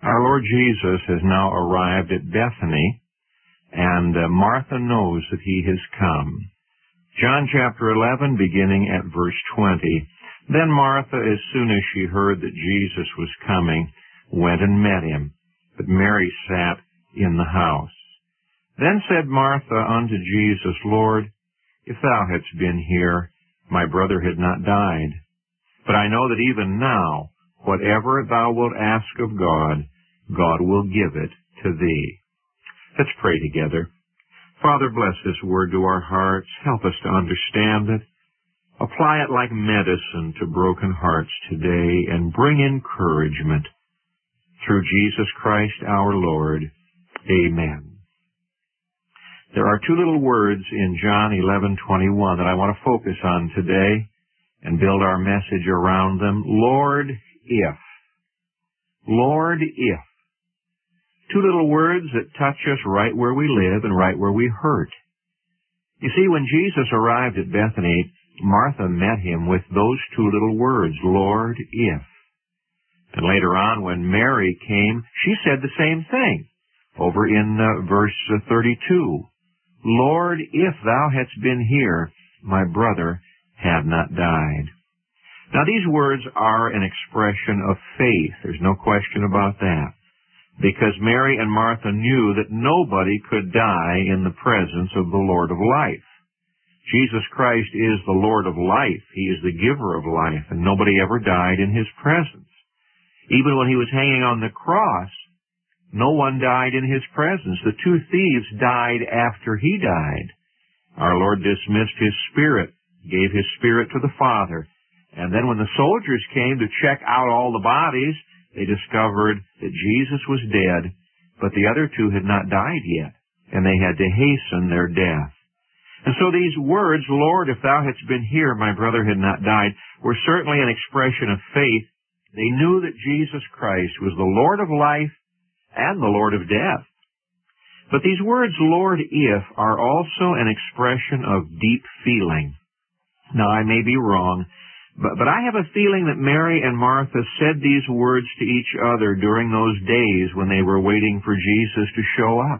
Our Lord Jesus has now arrived at Bethany, and Martha knows that he has come. John chapter 11, beginning at verse 20. Then Martha, as soon as she heard that Jesus was coming, went and met him. But Mary sat in the house. Then said Martha unto Jesus, Lord, if thou hadst been here, my brother had not died. But I know that even now, whatever thou wilt ask of God, God will give it to thee. Let's pray together. Father, bless this word to our hearts. Help us to understand it. Apply it like medicine to broken hearts today and bring encouragement. Through Jesus Christ our Lord. Amen. There are two little words in John 11:21 that I want to focus on today and build our message around them. Lord, if. Lord, if. Two little words that touch us right where we live and right where we hurt. You see, when Jesus arrived at Bethany, Martha met him with those two little words, Lord, if. And later on, when Mary came, she said the same thing over in verse 32. Lord, if thou hadst been here, my brother had not died. Now, these words are an expression of faith. There's no question about that. Because Mary and Martha knew that nobody could die in the presence of the Lord of life. Jesus Christ is the Lord of life. He is the giver of life, and nobody ever died in his presence. Even when he was hanging on the cross, no one died in his presence. The two thieves died after he died. Our Lord dismissed his spirit, gave his spirit to the Father. And then when the soldiers came to check out all the bodies, they discovered that Jesus was dead, but the other two had not died yet, and they had to hasten their death. And so these words, Lord, if thou hadst been here, my brother had not died, were certainly an expression of faith. They knew that Jesus Christ was the Lord of life and the Lord of death. But these words, Lord, if, are also an expression of deep feeling. Now, I may be wrong, but I have a feeling that Mary and Martha said these words to each other during those days when they were waiting for Jesus to show up.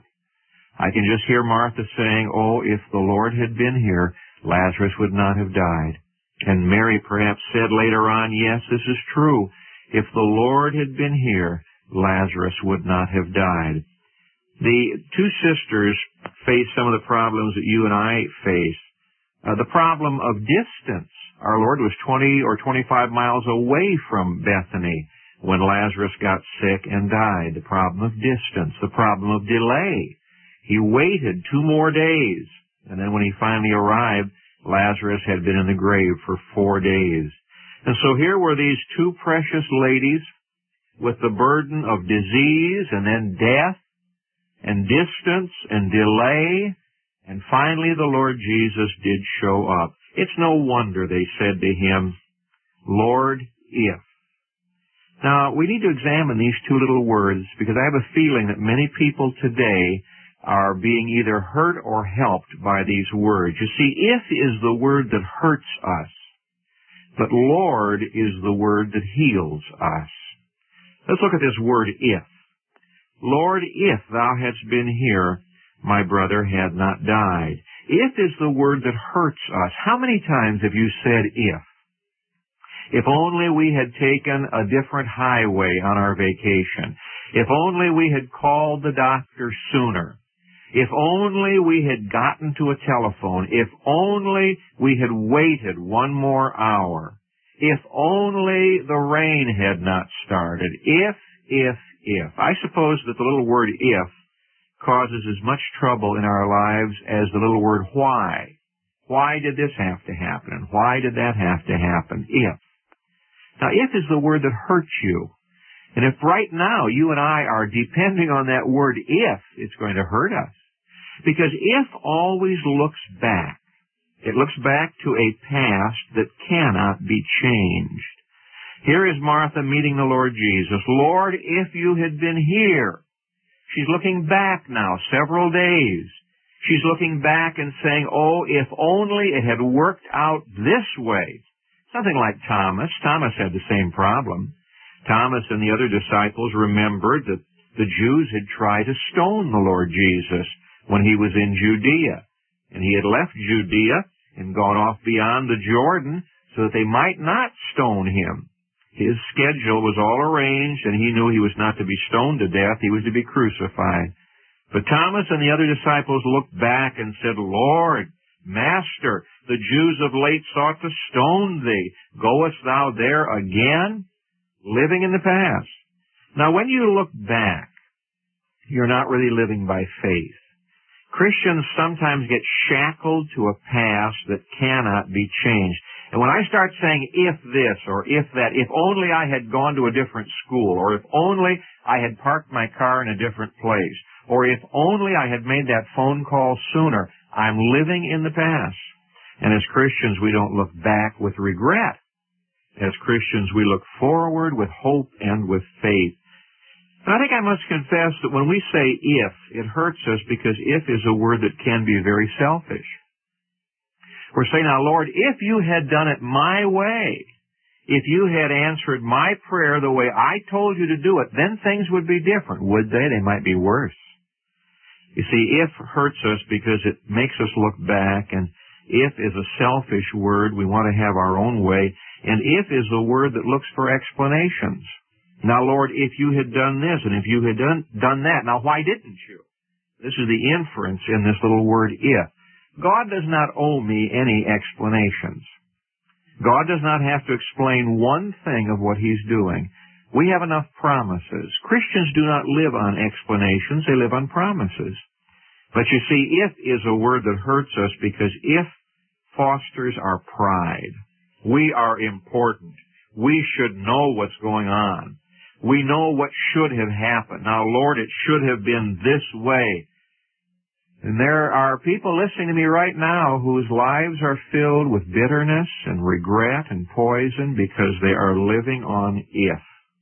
I can just hear Martha saying, oh, if the Lord had been here, Lazarus would not have died. And Mary perhaps said later on, yes, this is true. If the Lord had been here, Lazarus would not have died. The two sisters face some of the problems that you and I face. The problem of distance. Our Lord was 20 or 25 miles away from Bethany when Lazarus got sick and died. The problem of distance. The problem of delay. He waited 2 more days, and then when he finally arrived, Lazarus had been in the grave for 4 days. And so here were these two precious ladies with the burden of disease and then death and distance and delay, and finally the Lord Jesus did show up. It's no wonder they said to him, Lord, if. Now, we need to examine these two little words because I have a feeling that many people today are being either hurt or helped by these words. You see, if is the word that hurts us, but Lord is the word that heals us. Let's look at this word, if. Lord, if thou hadst been here, my brother had not died. If is the word that hurts us. How many times have you said if? If only we had taken a different highway on our vacation. If only we had called the doctor sooner. If only we had gotten to a telephone. If only we had waited 1 more hour. If only the rain had not started. If. I suppose that the little word if causes as much trouble in our lives as the little word why. Why did this have to happen? And why did that have to happen? If. Now, if is the word that hurts you. And if right now you and I are depending on that word if, it's going to hurt us. Because if always looks back. It looks back to a past that cannot be changed. Here is Martha meeting the Lord Jesus. Lord, if you had been here. She's looking back now, several days. She's looking back and saying, oh, if only it had worked out this way. Something like Thomas. Thomas had the same problem. Thomas and the other disciples remembered that the Jews had tried to stone the Lord Jesus when he was in Judea. And he had left Judea and gone off beyond the Jordan so that they might not stone him. His schedule was all arranged, and he knew he was not to be stoned to death. He was to be crucified. But Thomas and the other disciples looked back and said, Lord, Master, the Jews of late sought to stone thee. Goest thou there again? Living in the past. Now, when you look back, you're not really living by faith. Christians sometimes get shackled to a past that cannot be changed. And when I start saying if this or if that, if only I had gone to a different school, or if only I had parked my car in a different place, or if only I had made that phone call sooner, I'm living in the past. And as Christians, we don't look back with regret. As Christians, we look forward with hope and with faith. And I think I must confess that when we say if, it hurts us because if is a word that can be very selfish. We're saying, now, Lord, if you had done it my way, if you had answered my prayer the way I told you to do it, then things would be different, would they? They might be worse. You see, if hurts us because it makes us look back, and if is a selfish word. We want to have our own way. And if is a word that looks for explanations. Now, Lord, if you had done this, and if you had done that, now why didn't you? This is the inference in this little word if. God does not owe me any explanations. God does not have to explain one thing of what He's doing. We have enough promises. Christians do not live on explanations, they live on promises. But you see, if is a word that hurts us because if fosters our pride. We are important. We should know what's going on. We know what should have happened. Now, Lord, it should have been this way. And there are people listening to me right now whose lives are filled with bitterness and regret and poison because they are living on if.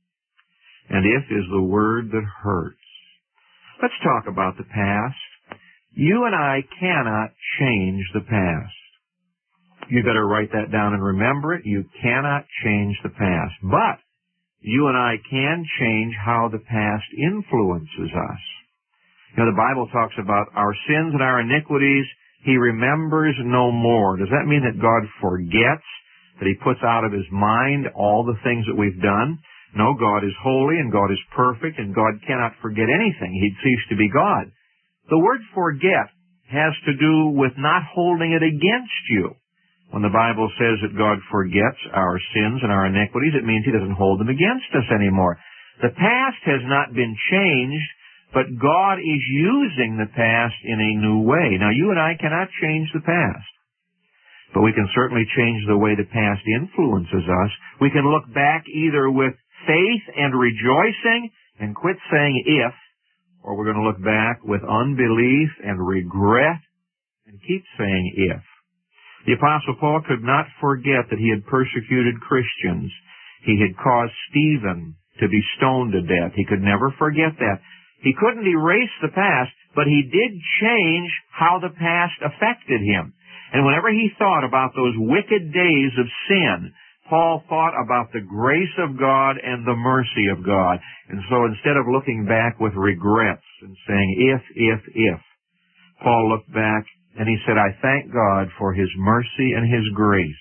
And if is the word that hurts. Let's talk about the past. You and I cannot change the past. You better write that down and remember it. You cannot change the past. But you and I can change how the past influences us. You know, the Bible talks about our sins and our iniquities. He remembers no more. Does that mean that God forgets, that He puts out of His mind all the things that we've done? No, God is holy and God is perfect and God cannot forget anything. He'd cease to be God. The word forget has to do with not holding it against you. When the Bible says that God forgets our sins and our iniquities, it means He doesn't hold them against us anymore. The past has not been changed, but God is using the past in a new way. Now, you and I cannot change the past, but we can certainly change the way the past influences us. We can look back either with faith and rejoicing and quit saying if, or we're going to look back with unbelief and regret and keep saying if. The Apostle Paul could not forget that he had persecuted Christians. He had caused Stephen to be stoned to death. He could never forget that. He couldn't erase the past, but he did change how the past affected him. And whenever he thought about those wicked days of sin, Paul thought about the grace of God and the mercy of God. And so instead of looking back with regrets and saying if, Paul looked back and he said, I thank God for His mercy and His grace.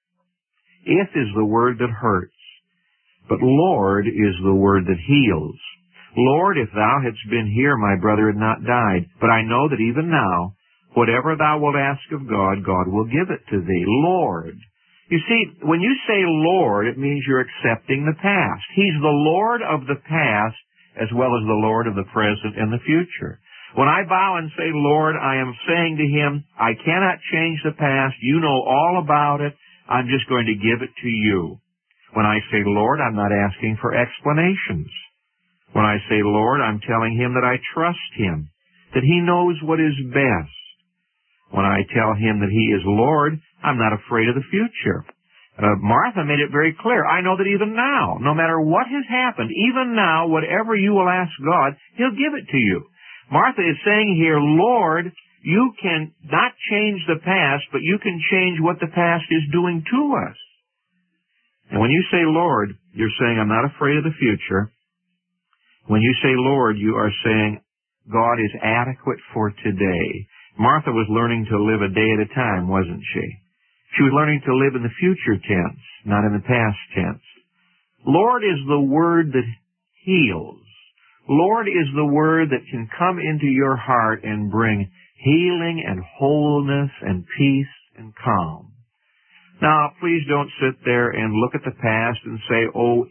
If is the word that hurts, but Lord is the word that heals. Lord, if thou hadst been here, my brother had not died. But I know that even now, whatever thou wilt ask of God, God will give it to thee. Lord. You see, when you say Lord, it means you're accepting the past. He's the Lord of the past as well as the Lord of the present and the future. When I bow and say, Lord, I am saying to Him, I cannot change the past. You know all about it. I'm just going to give it to you. When I say, Lord, I'm not asking for explanations. When I say, Lord, I'm telling Him that I trust Him, that He knows what is best. When I tell Him that He is Lord, I'm not afraid of the future. Martha made it very clear. I know that even now, no matter what has happened, even now, whatever you will ask God, He'll give it to you. Martha is saying here, Lord, you can not change the past, but you can change what the past is doing to us. And when you say Lord, you're saying, I'm not afraid of the future. When you say Lord, you are saying, God is adequate for today. Martha was learning to live a day at a time, wasn't she? She was learning to live in the future tense, not in the past tense. Lord is the word that heals. Lord is the word that can come into your heart and bring healing and wholeness and peace and calm. Now, please don't sit there and look at the past and say, oh,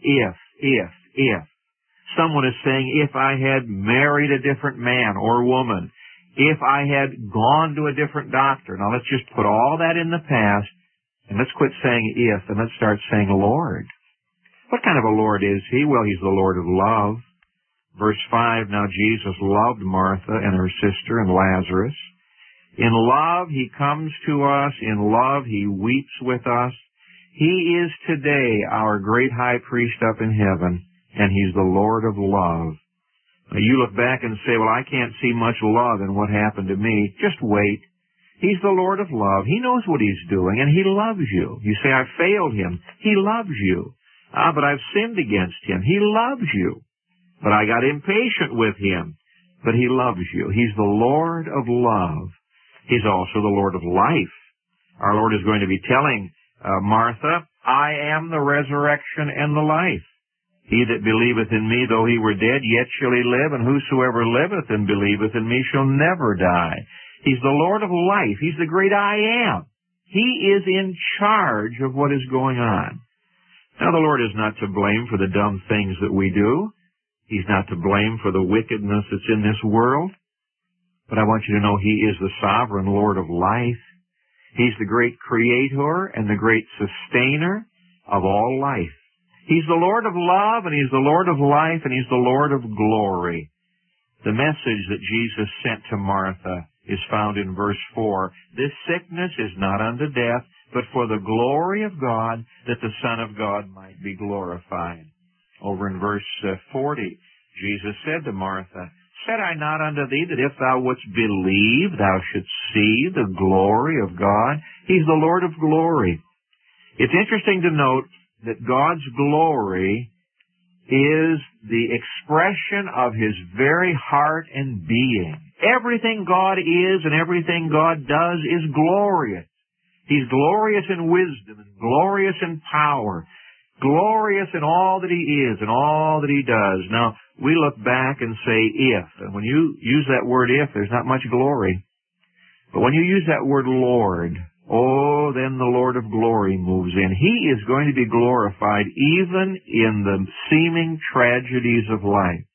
if. Someone is saying, if I had married a different man or woman, if I had gone to a different doctor. Now, let's just put all that in the past, and let's quit saying if, and let's start saying Lord. What kind of a Lord is He? Well, He's the Lord of love. Verse 5, now Jesus loved Martha and her sister and Lazarus. In love, He comes to us. In love, He weeps with us. He is today our great high priest up in heaven, and He's the Lord of love. Now, you look back and say, well, I can't see much love in what happened to me. Just wait. He's the Lord of love. He knows what He's doing, and He loves you. You say, I failed Him. He loves you. But I've sinned against Him. He loves you. But I got impatient with Him. But He loves you. He's the Lord of love. He's also the Lord of life. Our Lord is going to be telling Martha, I am the resurrection and the life. He that believeth in me, though he were dead, yet shall he live, and whosoever liveth and believeth in me shall never die. He's the Lord of life. He's the great I am. He is in charge of what is going on. Now, the Lord is not to blame for the dumb things that we do. He's not to blame for the wickedness that's in this world. But I want you to know He is the sovereign Lord of life. He's the great creator and the great sustainer of all life. He's the Lord of love, and He's the Lord of life, and He's the Lord of glory. The message that Jesus sent to Martha is found in verse 4. This sickness is not unto death, but for the glory of God, that the Son of God might be glorified. Over in verse 40, Jesus said to Martha, said I not unto thee that if thou wouldst believe, thou shouldst see the glory of God? He's the Lord of glory. It's interesting to note that God's glory is the expression of His very heart and being. Everything God is and everything God does is glorious. He's glorious in wisdom and glorious in power, glorious in all that He is and all that He does. Now, we look back and say if, and when you use that word if, there's not much glory. But when you use that word Lord, oh, then the Lord of glory moves in. He is going to be glorified even in the seeming tragedies of life.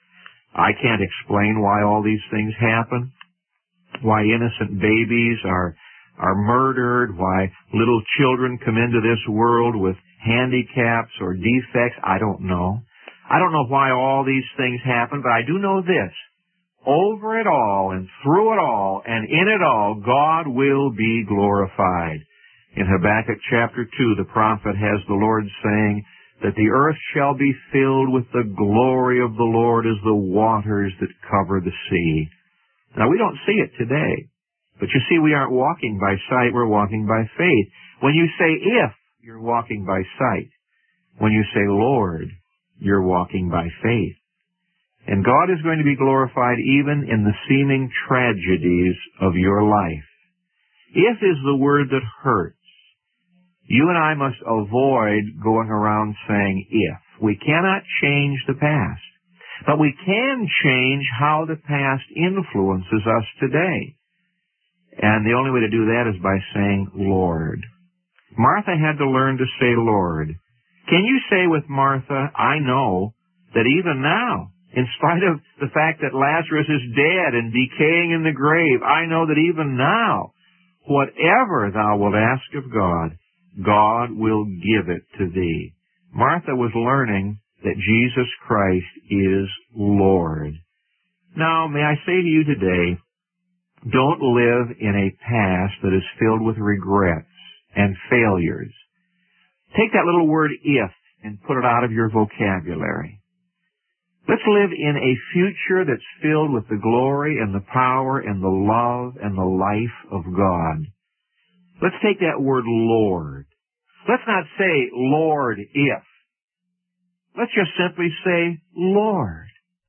I can't explain why all these things happen, why innocent babies are murdered, why little children come into this world with handicaps or defects. I don't know. I don't know why all these things happen, but I do know this. Over it all and through it all and in it all, God will be glorified. In Habakkuk chapter 2, the prophet has the Lord saying that the earth shall be filled with the glory of the Lord as the waters that cover the sea. Now, we don't see it today, but you see, we aren't walking by sight, we're walking by faith. When you say if, you're walking by sight. When you say Lord, you're walking by faith. And God is going to be glorified even in the seeming tragedies of your life. If is the word that hurts. You and I must avoid going around saying if. We cannot change the past, but we can change how the past influences us today. And the only way to do that is by saying Lord. Martha had to learn to say Lord. Can you say with Martha, I know that even now, in spite of the fact that Lazarus is dead and decaying in the grave, I know that even now, whatever thou wilt ask of God, God will give it to thee. Martha was learning that Jesus Christ is Lord. Now, may I say to you today, don't live in a past that is filled with regrets and failures. Take that little word if and put it out of your vocabulary. Let's live in a future that's filled with the glory and the power and the love and the life of God. Let's take that word Lord. Let's not say, Lord, if. Let's just simply say, Lord.